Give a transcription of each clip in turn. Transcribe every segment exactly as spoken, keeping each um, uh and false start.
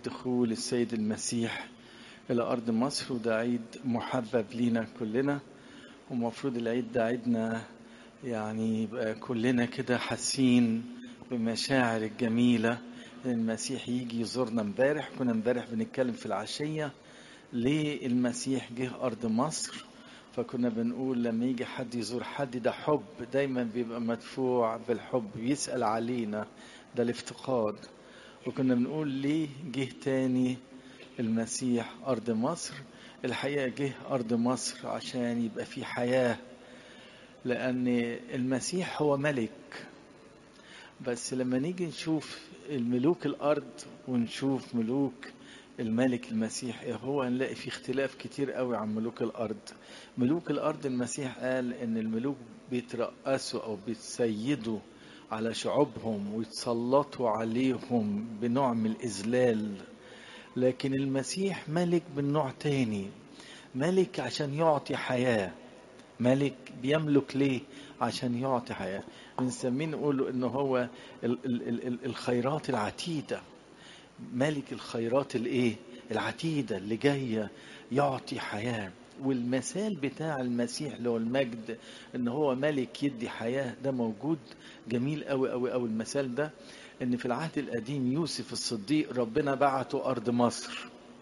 دخول السيد المسيح إلى أرض مصر، وده عيد محبب لينا كلنا. ومفروض العيد ده عيدنا يعني يبقى كلنا كده حاسين بمشاعر الجميلة. المسيح يجي يزورنا. امبارح كنا امبارح بنتكلم في العشية ليه المسيح جه أرض مصر، فكنا بنقول لما يجي حد يزور حد ده حب، دايما بيبقى مدفوع بالحب، يسأل علينا، ده الافتقاد. وكنا بنقول ليه جه تاني المسيح أرض مصر. الحقيقة جه أرض مصر عشان يبقى في حياة، لأن المسيح هو ملك. بس لما نيجي نشوف الملوك الأرض ونشوف ملوك الملك المسيح ايه هو، هنلاقي في اختلاف كتير قوي عن ملوك الأرض. ملوك الأرض المسيح قال إن الملوك بيترأسوا أو بيتسيدوا على شعوبهم ويتسلطوا عليهم بنوع من الإذلال، لكن المسيح ملك من نوع تاني، ملك عشان يعطي حياة. ملك بيملك ليه؟ عشان يعطي حياة. بنسميه نقول إنه هو ال- ال- ال- ال- الخيرات العتيدة، ملك الخيرات الايه العتيدة اللي جاية يعطي حياة. والمثال بتاع المسيح اللي هو المجد ان هو ملك يدي حياة ده موجود جميل قوي قوي قوي. المثال ده ان في العهد القديم يوسف الصديق ربنا بعته ارض مصر.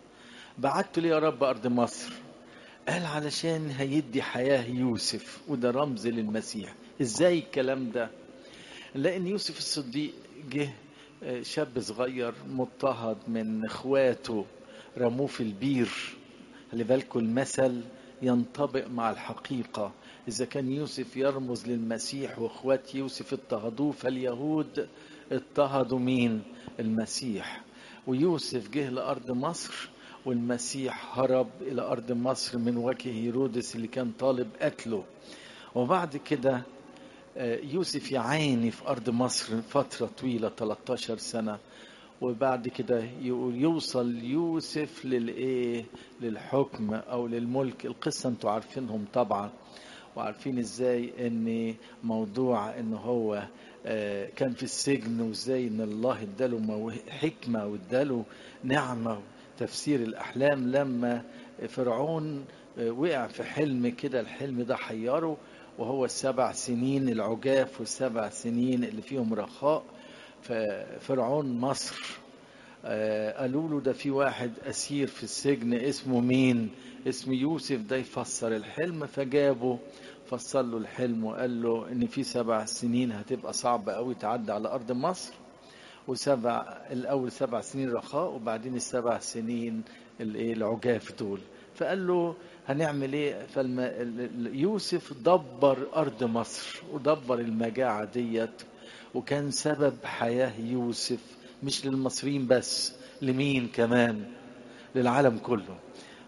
بعته ليه يا رب ارض مصر؟ قال علشان هيدي حياة يوسف، وده رمز للمسيح. ازاي الكلام ده؟ لأن يوسف الصديق جه شاب صغير مضطهد من اخواته، رموه في البير. خلي بالكم المثل ينطبق مع الحقيقة. إذا كان يوسف يرمز للمسيح واخوات يوسف اضطهدوه، فاليهود اضطهدوا مين؟ المسيح. ويوسف جه لأرض مصر، والمسيح هرب إلى أرض مصر من وجه هيرودس اللي كان طالب قتله. وبعد كده يوسف يعاني في أرض مصر فترة طويلة ثلاثة عشر سنة، وبعد كده يقول يوصل يوسف للإيه؟ للحكم أو للملك. القصة انتوا عارفينهم طبعا، وعارفين ازاي ان موضوع ان هو كان في السجن، وازاي ان الله اداله حكمة واداله نعمة تفسير الأحلام. لما فرعون وقع في حلم كده، الحلم ده حيره، وهو السبع سنين العجاف والسبع سنين اللي فيهم رخاء. ففرعون مصر قالوا له ده في واحد أسير في السجن اسمه مين؟ اسمه يوسف، ده يفسر الحلم. فجابه فسر له الحلم وقال له ان في سبع سنين هتبقى صعبة قوي تعدي على أرض مصر، وسبع الأول سبع سنين رخاء، وبعدين السبع سنين الايه العجاف دول. فقال له هنعمل ايه؟ فيوسف دبر أرض مصر ودبر المجاعة ديت، وكان سبب حياة يوسف مش للمصريين بس، لمين كمان؟ للعالم كله.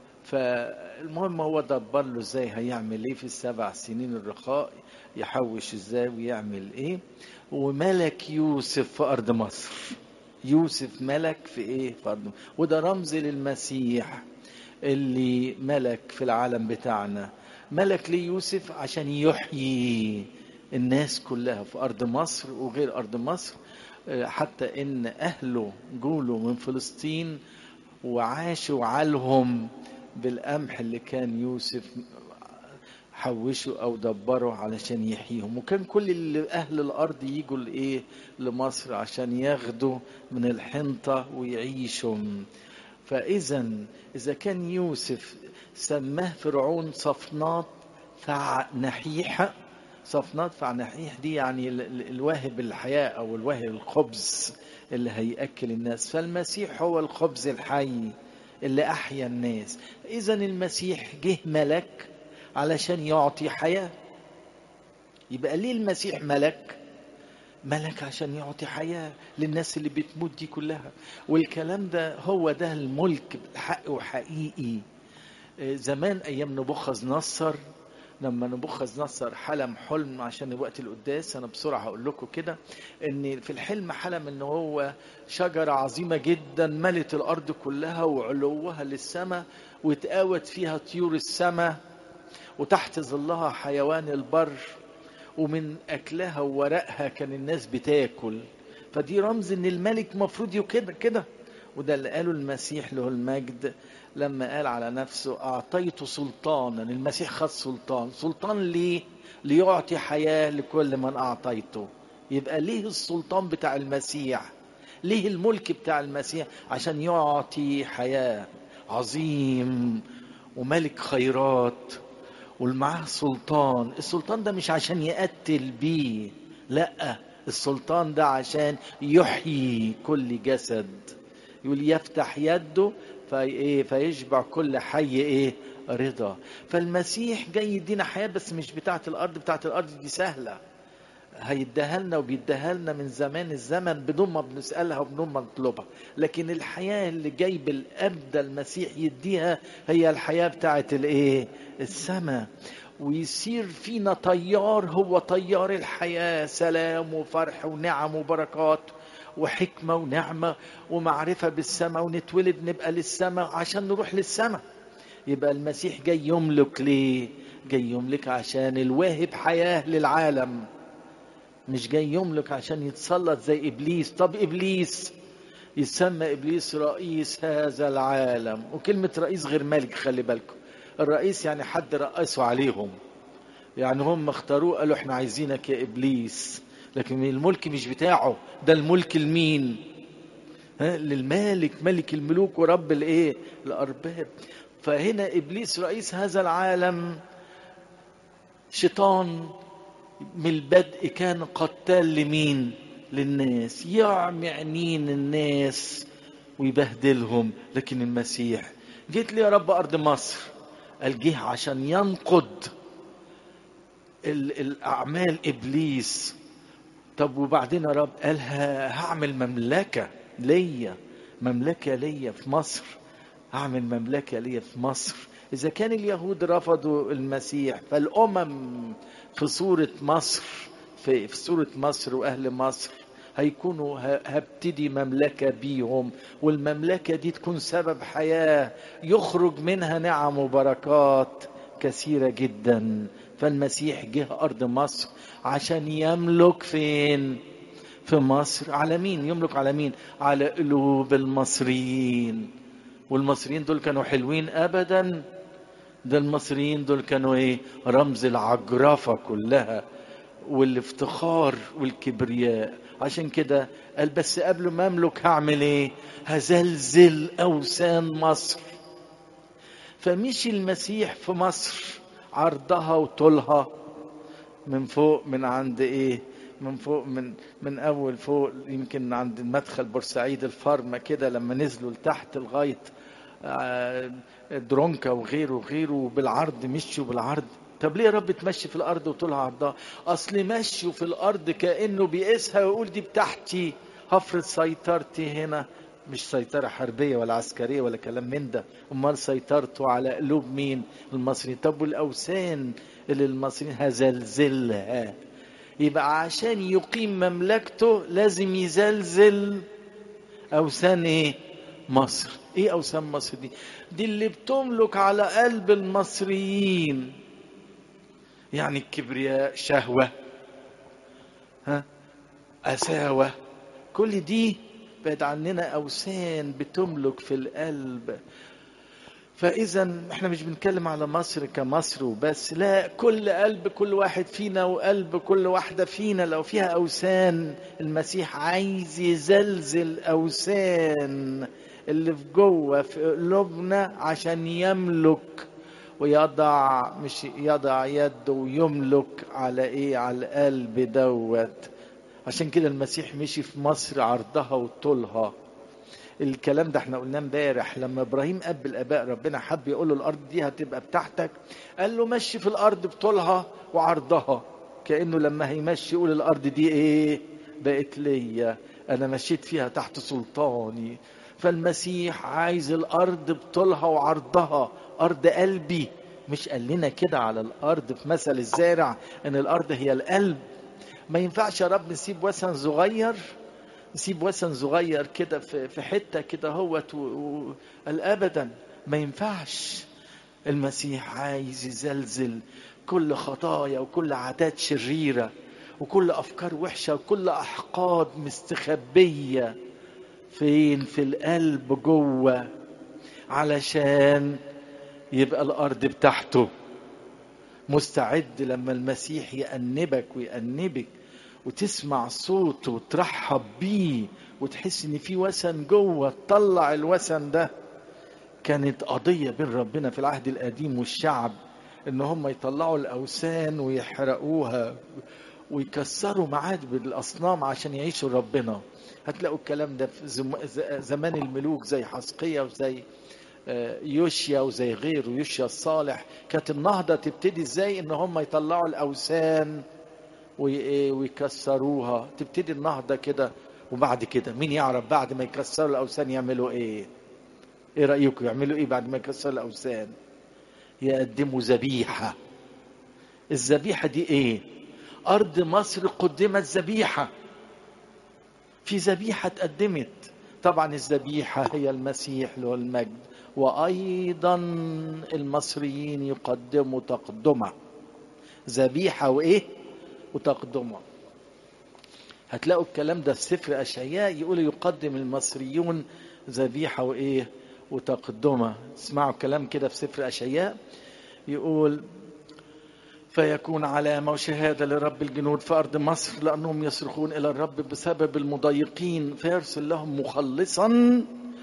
فالمهم هو دبر له ازاي هيعمل ايه في السبع سنين الرخاء، يحوش ازاي ويعمل ايه. وملك يوسف في ارض مصر. يوسف ملك في ايه؟ في ارض مصر. وده رمز للمسيح اللي ملك في العالم بتاعنا. ملك ليه يوسف؟ عشان يحيي الناس كلها في أرض مصر وغير أرض مصر. حتى إن أهله جولوا من فلسطين وعاشوا عالهم بالقمح اللي كان يوسف حوشوا أو دبروا علشان يحييهم. وكان كل اللي أهل الأرض يجوا لإيه؟ لمصر عشان ياخدوا من الحنطة ويعيشوا. فإذا إذا كان يوسف سماه فرعون صفنات فنحيح، صفنات فنحيح دي يعني الواهب الحياة أو الواهب الخبز اللي هيأكل الناس، فالمسيح هو الخبز الحي اللي أحيا الناس. إذا المسيح جه ملك علشان يعطي حياة. يبقى ليه المسيح ملك؟ ملك عشان يعطي حياة للناس اللي بتموت دي كلها. والكلام ده هو ده الملك بالحق وحقيقي. زمان أيام نبوخذ نصر، لما نبوخذ نصر حلم حلم، عشان وقت القداس أنا بسرعة هقول لكم كده، إن في الحلم حلم إن هو شجرة عظيمة جدا ملت الأرض كلها وعلوها للسماء، وتقاوت فيها طيور السماء، وتحت ظلها حيوان البر، ومن أكلها وورقها كان الناس بتاكل. فدي رمز إن الملك مفروض كده كده. وده اللي قاله المسيح له المجد لما قال على نفسه أعطيت سلطانا. المسيح خد سلطان. سلطان ليه؟ ليعطي حياة لكل من أعطيته. يبقى ليه السلطان بتاع المسيح؟ ليه الملك بتاع المسيح؟ عشان يعطي حياة. عظيم وملك خيرات ومعاه سلطان. السلطان ده مش عشان يقتل بيه، لا، السلطان ده عشان يحيي كل جسد. يقول يفتح يده في ايه فيشبع كل حي ايه رضا. فالمسيح جاي يدينا حياة، بس مش بتاعت الارض. بتاعت الارض دي سهلة، هيديها لنا وبيديها لنا من زمان الزمن بدون ما بنسألها وبدون ما نطلبها. لكن الحياة اللي جاي بالأبد المسيح يديها هي الحياة بتاعت الايه السماء. ويصير فينا طيار، هو طيار الحياة، سلام وفرح ونعم وبركات وحكمة ونعمة ومعرفة بالسماء، ونتولد نبقى للسماء عشان نروح للسماء. يبقى المسيح جاي يملك ليه؟ جاي يملك عشان الواهب حياة للعالم، مش جاي يملك عشان يتسلط زي إبليس. طب إبليس يسمى إبليس رئيس هذا العالم، وكلمة رئيس غير ملك، خلي بالكم. الرئيس يعني حد رئيسه عليهم، يعني هم اختاروه قالوا احنا عايزينك يا إبليس، لكن الملك مش بتاعه. ده الملك لمين؟ ها، للمالك، ملك الملوك ورب الايه الأرباب. فهنا إبليس رئيس هذا العالم، شيطان من البدء كان قتال لمين؟ للناس، يعمي عينين الناس ويبهدلهم. لكن المسيح جيت لي يا رب أرض مصر، قال جه عشان ينقض الأعمال إبليس. طب وبعدين يا رب قال هعمل مملكة ليا، مملكة ليا في مصر، هعمل مملكة ليا في مصر. إذا كان اليهود رفضوا المسيح، فالأمم في صورة مصر، في, في صورة مصر وأهل مصر هيكونوا هبتدي مملكة بيهم، والمملكة دي تكون سبب حياة يخرج منها نعم وبركات كثيرة جدا. فالمسيح جه أرض مصر عشان يملك فين؟ في مصر. على مين يملك؟ على مين؟ على قلوب المصريين. والمصريين دول كانوا حلوين أبدا؟ ده المصريين دول كانوا ايه؟ رمز العجرفة كلها والافتخار والكبرياء. عشان كده قال بس قبل ما املك هعمل ايه؟ هزلزل اوثان مصر. فمشي المسيح في مصر عرضها وطولها من فوق، من عند ايه من فوق، من من اول فوق يمكن عند مدخل بورسعيد الفارمة كده، لما نزلوا لتحت لغاية درونكا وغيره وغيره بالعرض، مشوا بالعرض. طب ليه يا رب تمشي في الارض وطولها عرضها؟ اصل مشوا في الارض كانه بيقيسها ويقول دي بتاعتي، هفرض سيطرتي هنا. مش سيطرة حربية ولا عسكرية ولا كلام من ده، امال سيطرته على قلوب مين؟ المصريين. طب والاوثان اللي المصريين هزلزلها. يبقى عشان يقيم مملكته لازم يزلزل اوثان ايه؟ مصر. ايه اوثان مصر دي؟ دي اللي بتملك على قلب المصريين، يعني الكبرياء، شهوة، ها، قساوة، كل دي بعد عننا اوثان بتملك في القلب. فاذا احنا مش بنتكلم على مصر كمصر وبس، لا، كل قلب كل واحد فينا وقلب كل واحدة فينا لو فيها اوثان، المسيح عايز يزلزل اوثان اللي في جوه في قلوبنا عشان يملك ويضع، مش يضع يده ويملك على ايه؟ على القلب دوت. عشان كده المسيح مشي في مصر عرضها وطولها. الكلام ده احنا قلناه امبارح لما ابراهيم اب الاباء ربنا حب يقول له الارض دي هتبقى بتاعتك، قال له مشي في الارض بطولها وعرضها. كانه لما هيمشي يقول الارض دي ايه؟ بقت ليا، انا مشيت فيها تحت سلطاني. فالمسيح عايز الارض بطولها وعرضها، ارض قلبي. مش قال لنا كده على الارض في مثل الزارع ان الارض هي القلب؟ ما ينفعش يا رب نسيب وثن صغير، نسيب وثن صغير كده في في حته كده هوت ابدا، ما ينفعش. المسيح عايز يزلزل كل خطايا وكل عادات شريره وكل افكار وحشه وكل احقاد مستخبيه فين؟ في القلب جوه، علشان يبقى الارض بتاعته. مستعد لما المسيح يأنبك ويأنبك وتسمع صوته وترحب بيه وتحس ان في وثن جوه، تطلع الوثن ده. كانت قضية بين ربنا في العهد القديم والشعب ان هم يطلعوا الاوثان ويحرقوها ويكسروا معابد الاصنام عشان يعيشوا ربنا. هتلاقوا الكلام ده في زمان الملوك زي حزقيا وزي يوشيا وزي غيره، يوشيا الصالح. كانت النهضة تبتدي ازاي؟ ان هم يطلعوا الاوثان ويكسروها. تبتدي النهضة كده. وبعد كده مين يعرف بعد ما يكسروا الاوثان يعملوا ايه؟ ايه رأيكم يعملوا ايه بعد ما يكسروا الاوثان؟ يقدموا ذبيحة. الذبيحة دي ايه؟ ارض مصر قدمت ذبيحة. في ذبيحة اتقدمت. طبعا الذبيحة هي المسيح له المجد، وايضا المصريين يقدموا تقدمة. ذبيحة وايه؟ وتقدمة. هتلاقوا الكلام ده في سفر اشعياء، يقول يقدم المصريون ذبيحة وايه؟ وتقدمة. اسمعوا الكلام كده في سفر اشعياء، يقول فيكون علامة وشهادة لرب الجنود في أرض مصر، لأنهم يصرخون إلى الرب بسبب المضايقين، فيرسل لهم مخلصا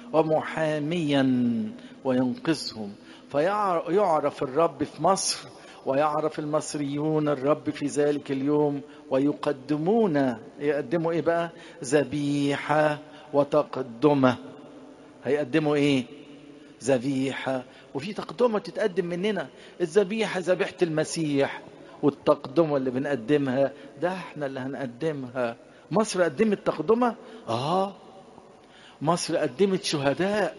ومحاميا وينقذهم. فيعرف الرب في مصر ويعرف المصريون الرب في ذلك اليوم، ويقدمون يقدموا إيه بقى؟ ذبيحة وتقدمة. هيقدموا إيه؟ ذبيحة. وفي تقدمة تتقدم مننا. الذبيحة ذبيحة المسيح، والتقدمة اللي بنقدمها ده احنا اللي هنقدمها. مصر قدمت تقدمة. اه مصر قدمت شهداء.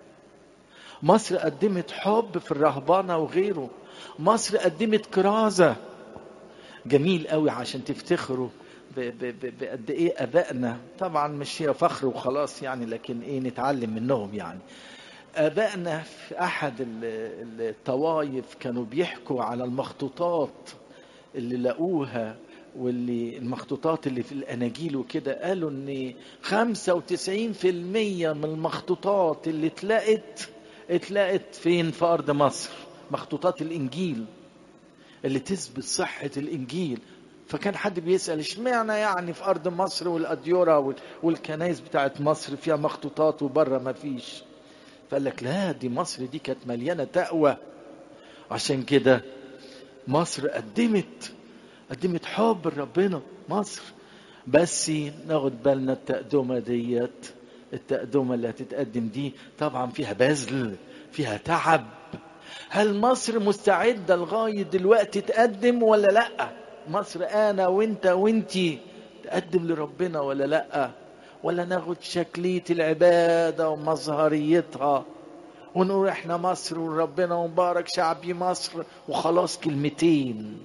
مصر قدمت حب في الرهبانة وغيره. مصر قدمت كرازة. جميل قوي عشان تفتخروا بقد ايه ابائنا. طبعا مش هي فخر وخلاص يعني، لكن ايه نتعلم منهم يعني. آبائنا في أحد الطوائف كانوا بيحكوا على المخطوطات اللي لقوها، واللي المخطوطات اللي في الأناجيل وكده. قالوا إن خمسة وتسعين في المية من المخطوطات اللي اتلقت اتلقت فين؟ في أرض مصر. مخطوطات الإنجيل اللي تثبت صحة الإنجيل. فكان حد بيسأل اشمعنى يعني في أرض مصر والأديرة والكنائس بتاعت مصر فيها مخطوطات وبره ما فيش؟ فقال لك لا، دي مصر دي كانت مليانة تقوى. عشان كده مصر قدمت قدمت حب ربنا. مصر بس ناخد بالنا التقدمة ديت، التقدمة اللي هتتقدم دي طبعا فيها بذل، فيها تعب. هل مصر مستعدة لغاية دلوقتي تقدم ولا لا؟ مصر انا وانت وانتي تقدم لربنا ولا لا؟ ولا ناخد شكلية العبادة ومظهريتها ونقول احنا مصر وربنا ومبارك شعبي مصر وخلاص كلمتين؟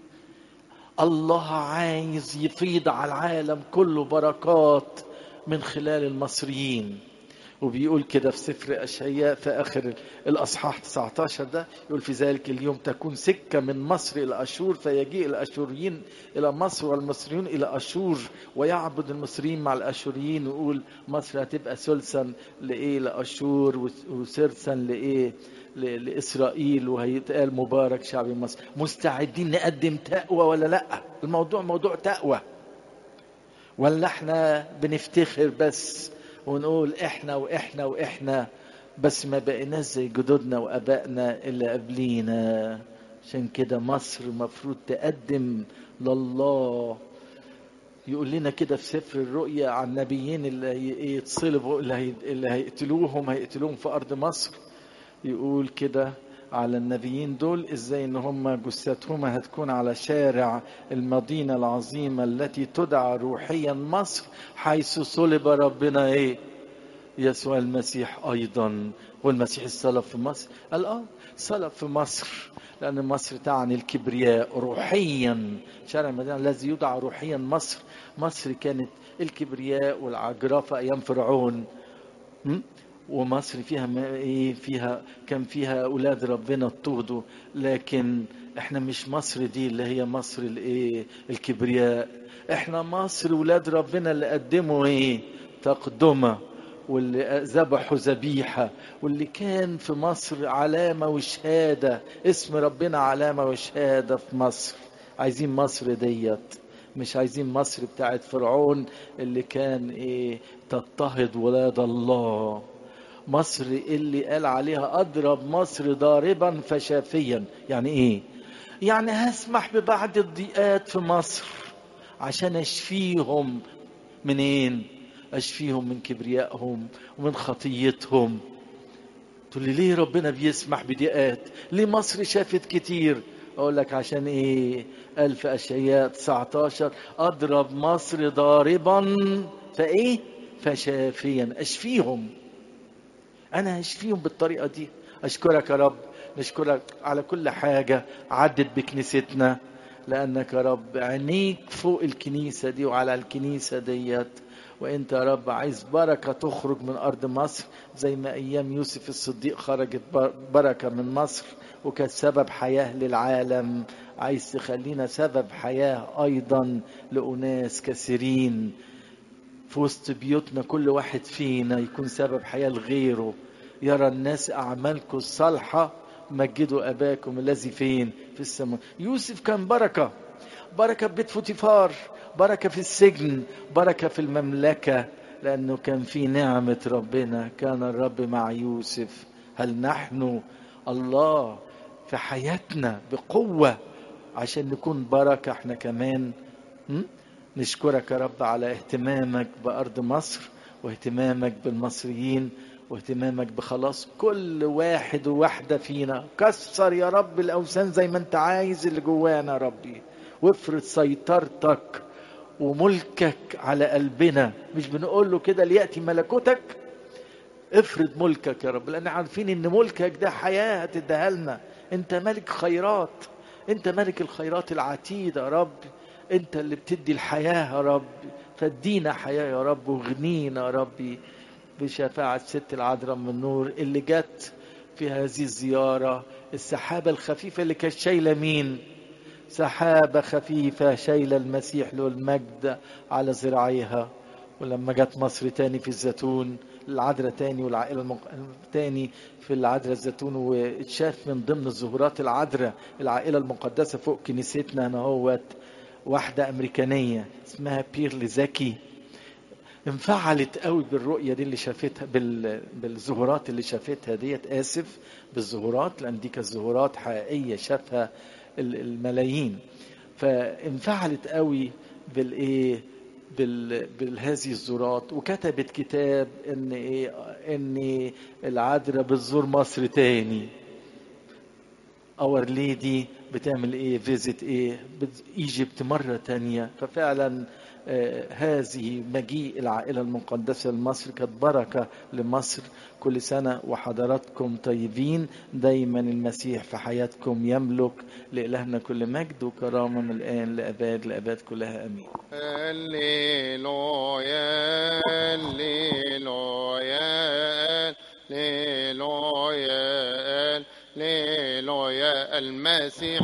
الله عايز يفيض على العالم كله بركات من خلال المصريين. وبيقول كده في سفر أشعياء في آخر الأصحاح تسعة عشر ده، يقول في ذلك اليوم تكون سكة من مصر إلى أشور، فيجيء الأشوريين إلى مصر والمصريون إلى أشور، ويعبد المصريين مع الأشوريين. ويقول مصر هتبقى ثلثا لإيه؟ لأشور، وثلثا لإيه؟ لإسرائيل. وهيتقال مبارك شعبي مصر. مستعدين نقدم تقوى ولا لأ؟ الموضوع موضوع تقوى، ولا احنا بنفتخر بس ونقول احنا واحنا واحنا بس، ما بقيناش زي جدودنا وابائنا اللي قبلينا؟ عشان كده مصر مفروض تقدم لله. يقول لنا كده في سفر الرؤيا عن نبيين اللي يتصلبوا، اللي هيقتلوهم هيقتلوهم في ارض مصر. يقول كده على النبيين دول ازاي ان هم جثتهم هتكون على شارع المدينة العظيمة التي تدعى روحيا مصر، حيث صلب ربنا ايه؟ يسوع المسيح ايضا. والمسيح الصلب في مصر. قال اه صلب في مصر، لان مصر تعني الكبرياء روحيا. شارع المدينة الذي يدعى روحيا مصر. مصر كانت الكبرياء والعجرفة ايام فرعون. ومصر فيها ايه؟ فيها كان فيها اولاد ربنا اضطهدوا. لكن احنا مش مصر دي اللي هي مصر الايه؟ الكبرياء. احنا مصر اولاد ربنا اللي قدموا ايه؟ تقدمة. واللي ذبحوا ذبيحة، واللي كان في مصر علامة وشهادة، اسم ربنا علامة وشهادة في مصر. عايزين مصر ديت، مش عايزين مصر بتاعت فرعون اللي كان ايه تضطهد ولاد الله. مصر اللي قال عليها اضرب مصر ضاربا فشافيا. يعني ايه؟ يعني هسمح ببعض الضيقات في مصر عشان اشفيهم. منين؟ اشفيهم من كبريائهم ومن خطيتهم. تقول لي ليه ربنا بيسمح بضيقات؟ ليه مصر شافت كتير؟ اقول لك عشان ايه؟ قال في اشعياء تسعتاشر اضرب مصر ضاربا فايه فشافيا. اشفيهم، انا هشفيهم بالطريقه دي. اشكرك يا رب، نشكرك على كل حاجه عدت بكنيستنا، لانك يا رب عينيك فوق الكنيسه دي وعلى الكنيسه ديت. وانت يا رب عايز بركه تخرج من ارض مصر، زي ما ايام يوسف الصديق خرجت بركه من مصر وكانت سبب حياه للعالم. عايز تخلينا سبب حياه ايضا لاناس كثيرين في وسط بيوتنا. كل واحد فينا يكون سبب حياة لغيره. يرى الناس أعمالكم الصالحة مجدوا أباكم الذي فين في السماء. يوسف كان بركة، بركة في بيت فوتيفار، بركة في السجن، بركة في المملكة، لأنه كان في نعمة ربنا. كان الرب مع يوسف. هل نحن الله في حياتنا بقوة عشان نكون بركة احنا كمان؟ م? نشكرك يا رب على اهتمامك بأرض مصر، واهتمامك بالمصريين، واهتمامك بخلاص كل واحد وواحدة فينا. كسر يا رب الأوثان زي ما انت عايز اللي جوانا يا ربي، وافرض سيطرتك وملكك على قلبنا. مش بنقول له كده ليأتي ملكوتك؟ افرض ملكك يا رب، لأن عارفين ان ملكك ده حياة هتديها لنا. انت ملك خيرات، انت ملك الخيرات العتيدة يا رب. انت اللي بتدي الحياة يا رب، فادينا حياة يا رب، وغنينا يا ربي بشفاعة ست العذراء من النور اللي جت في هذه الزيارة. السحابة الخفيفة اللي كانت شايلة مين؟ سحابة خفيفة شايلة المسيح له المجد على ذراعيها. ولما جت مصر تاني في الزيتون، العذراء تاني والعائلة المق... تاني في العذراء الزيتون، واتشاف من ضمن الزهورات العذراء العائلة المقدسة فوق كنيستنا هنا هوت واحدة أمريكانية اسمها بيرلي زكي. انفعلت قوي بالرؤية دي اللي شافتها، بال... بالزهورات اللي شافتها ديت. آسف، بالزهورات، لأن دي كانت زهورات حقيقية شافها الملايين. فانفعلت قوي بالايه بال... بالهذه الزورات، وكتبت كتاب ان ايه ان العذراء بتزور مصر تاني. اور ليدي بتعمل ايه فيزيت ايه ايجيبت مرة تانية. ففعلا آه هذه مجيء العائلة المقدسة لمصر كانت بركة لمصر. كل سنة وحضراتكم طيبين دايما. المسيح في حياتكم يملك. لإلهنا كل مجد وكرامة من الآن لأباد لأباد كلها أمين. هللويا هللويا هللويا هللويا المسيح